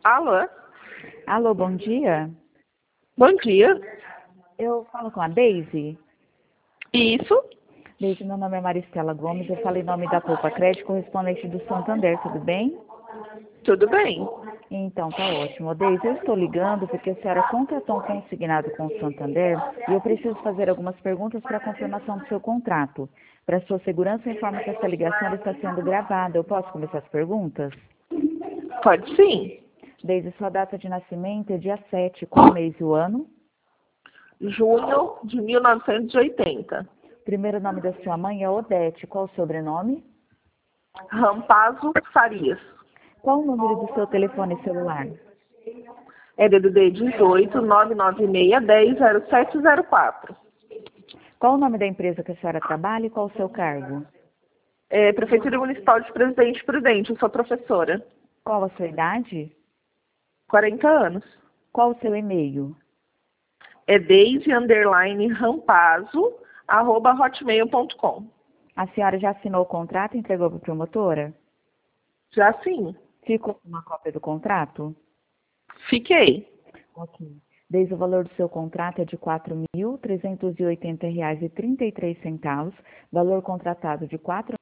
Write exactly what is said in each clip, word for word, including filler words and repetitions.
Alô? Alô, bom dia. Bom dia. Eu falo com a Deise. Isso? Deise, meu nome é Maristela Gomes, eu falo em nome da Poupa Crédito, correspondente do Santander, tudo bem? Tudo bem. Então, tá ótimo. Deise, eu estou ligando porque a senhora contratou um consignado com o Santander e eu preciso fazer algumas perguntas para a confirmação do seu contrato. Para sua segurança, eu informo que essa ligação ela está sendo gravada. Eu posso começar as perguntas? Pode sim. Deise, sua data de nascimento é dia sete, qual mês e o ano? Junho de mil novecentos e oitenta. Primeiro nome da sua mãe é Odete, qual o sobrenome? Rampazzo Farias. Qual o número do seu telefone celular? É D D D dezoito, nove nove seis, um zero, zero sete zero quatro. Qual o nome da empresa que a senhora trabalha e qual o seu cargo? É Prefeitura Municipal de Presidente Prudente, eu sou professora. Qual a sua idade? quarenta anos. Qual o seu e-mail? É Deise underline Rampazzo, arroba hotmail ponto com. A senhora já assinou o contrato e entregou para a promotora? Já sim. Ficou com uma cópia do contrato? Fiquei. Ok. Desde o valor do seu contrato é de quatro mil trezentos e oitenta reais e trinta e três centavos, valor contratado de quatro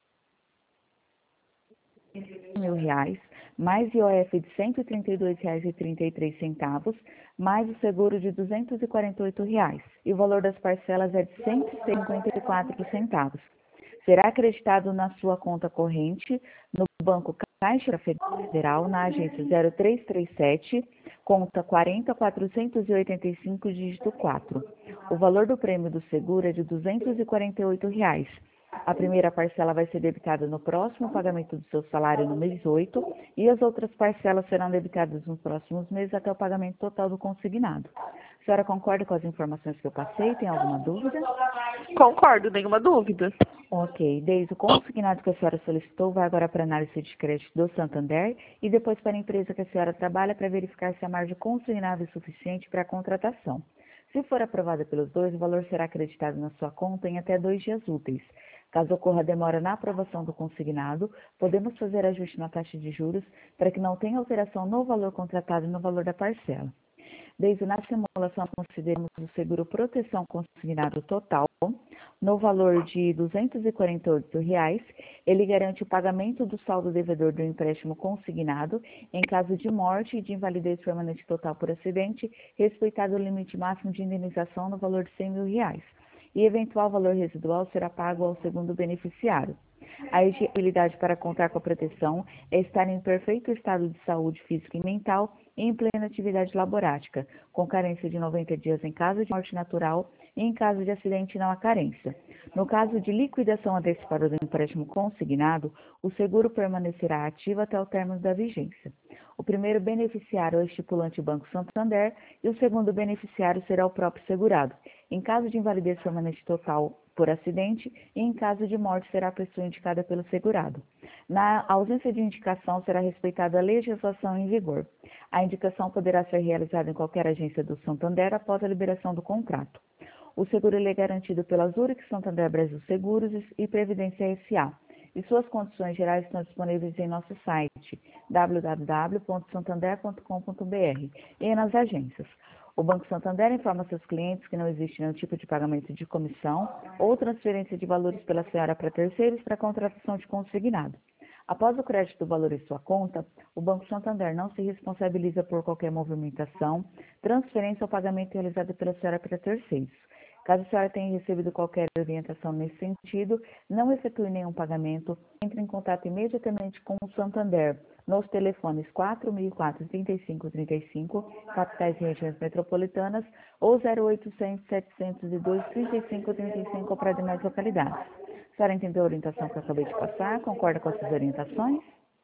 mil reais, mais I O F de cento e trinta e dois reais e trinta e três centavos, mais o seguro de duzentos e quarenta e oito reais. E o valor das parcelas é de cento e cinquenta e quatro centavos. Será acreditado na sua conta corrente no Banco Caixa Federal, na agência zero três três sete, conta quarenta mil quatrocentos e oitenta e cinco, dígito quatro. O valor do prêmio do seguro é de duzentos e quarenta e oito reais. A primeira parcela vai ser debitada no próximo pagamento do seu salário no mês oito e as outras parcelas serão debitadas nos próximos meses até o pagamento total do consignado. A senhora concorda com as informações que eu passei? Tem alguma dúvida? Concordo, nenhuma dúvida. Ok, desde o consignado que a senhora solicitou vai agora para a análise de crédito do Santander e depois para a empresa que a senhora trabalha para verificar se a margem consignada é suficiente para a contratação. Se for aprovada pelos dois, o valor será acreditado na sua conta em até dois dias úteis. Caso ocorra demora na aprovação do consignado, podemos fazer ajuste na taxa de juros para que não tenha alteração no valor contratado e no valor da parcela. Desde na simulação, consideramos o seguro proteção consignado total no valor de duzentos e quarenta e oito reais. Ele garante o pagamento do saldo devedor do empréstimo consignado em caso de morte e de invalidez permanente total por acidente, respeitado o limite máximo de indenização no valor de cem mil reais. E eventual valor residual será pago ao segundo beneficiário. A elegibilidade para contar com a proteção é estar em perfeito estado de saúde física e mental e em plena atividade laborática, com carência de noventa dias em caso de morte natural e em caso de acidente não há carência. No caso de liquidação antecipada do empréstimo consignado, o seguro permanecerá ativo até o término da vigência. O primeiro beneficiário é o estipulante Banco Santander e o segundo beneficiário será o próprio segurado. Em caso de invalidez permanente total por acidente e em caso de morte será a pessoa indicada pelo segurado. Na ausência de indicação será respeitada a legislação em vigor. A indicação poderá ser realizada em qualquer agência do Santander após a liberação do contrato. O seguro ele é garantido pela Zurich Santander Brasil Seguros e Previdência S A E suas condições gerais estão disponíveis em nosso site w w w ponto santander ponto com ponto b r e nas agências. O Banco Santander informa seus clientes que não existe nenhum tipo de pagamento de comissão ou transferência de valores pela senhora para terceiros para contratação de consignado. Após o crédito do valor em sua conta, o Banco Santander não se responsabiliza por qualquer movimentação, transferência ou pagamento realizado pela senhora para terceiros. Caso a senhora tenha recebido qualquer orientação nesse sentido, não efetue nenhum pagamento, entre em contato imediatamente com o Santander, nos telefones quatro mil e quatro, trinta e cinco, trinta e cinco, capitais e regiões metropolitanas, ou zero oitocentos, setecentos e dois, trinta e cinco, trinta e cinco para demais localidades. A senhora entendeu a orientação que eu acabei de passar? Concorda com essas orientações?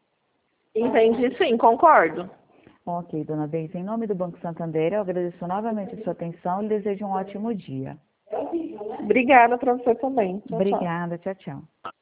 Entendi, sim, concordo. Ok, dona Deise, em nome do Banco Santander, eu agradeço novamente a sua atenção e desejo um ótimo dia. Obrigada para você também. Tchau, tchau. Obrigada, tchau, tchau.